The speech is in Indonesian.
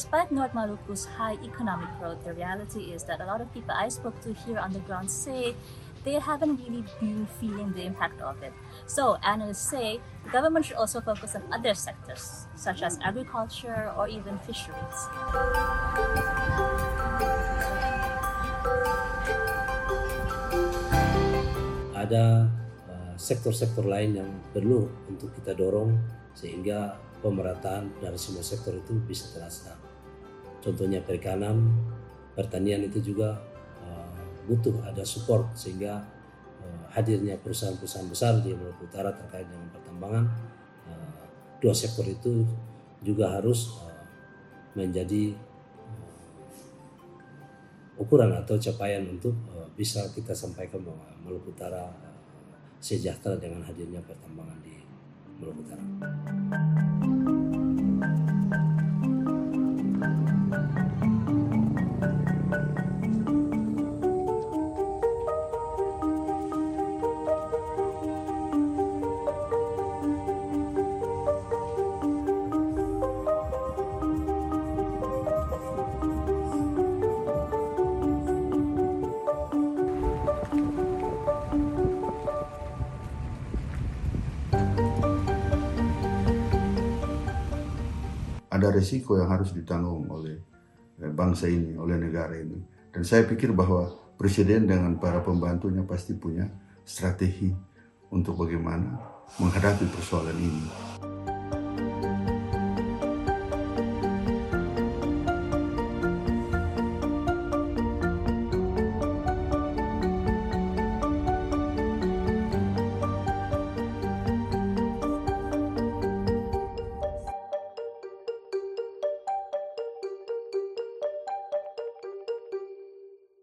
despite North Maluku's high economic growth, the reality is that a lot of people I spoke to here on the ground say they haven't really been feeling the impact of it. So analysts say the government should also focus on other sectors, such as agriculture or even fisheries. Ada sektor-sektor lain yang perlu untuk kita dorong sehingga pemerataan dari semua sektor itu bisa terlaksana. Contohnya perikanan, pertanian itu juga butuh ada support sehingga hadirnya perusahaan-perusahaan besar di Maluku Utara terkait dengan pertambangan. Dua sektor itu juga harus menjadi ukuran atau capaian untuk bisa kita sampaikan bahwa Maluku Utara sejahtera dengan hadirnya pertambangan di Maluku Utara. Ada risiko yang harus ditanggung oleh bangsa ini, oleh negara ini. Dan saya pikir bahwa Presiden dengan para pembantunya pasti punya strategi untuk bagaimana menghadapi persoalan ini.